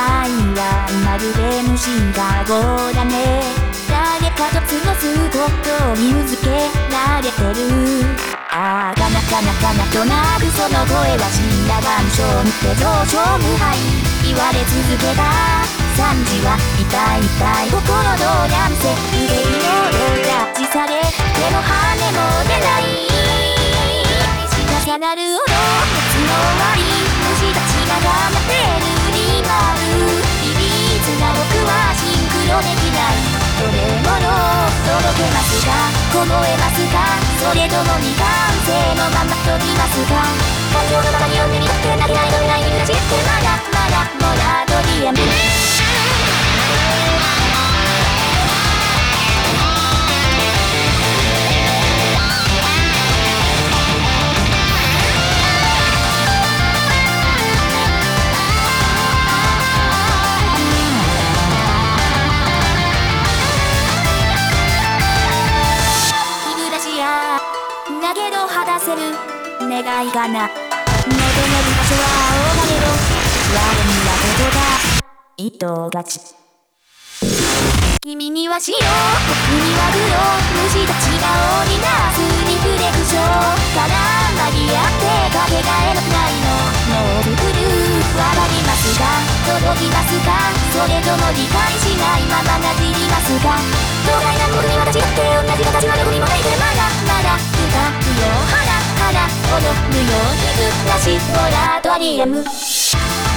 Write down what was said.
界はまるで無心かごだね。誰かと過ごすことにうずけられてる。ああかなかなかなとなるその声は死んだ願書って上昇無敗言われ続けた。惨事は痛い痛い心のやんせ腕にのジャッジされ手の羽も出ない。重なるほど夏の終わり虫たちが頑張ってるリバウいびつな僕はシンクロできない。どれもの届けますか凍えますかそれとも未完成のまま飛びますか。感情のままに読んでみたくて投げないのないに打ちってまだまだモラトリアム。だけど果たせる願いがな。求める場所は青だけど我にはここだ糸勝ち。君には白僕には黒虫たちが織りなすリフレクションから曲り合ってかけがえのないのもう来るわかりますか届きますかそれとも理解しないままなじりますか。東大南北に私だって同じ形はどこにもないでまだまだ深くよハラハラ踊るようにずらしモラトリアム。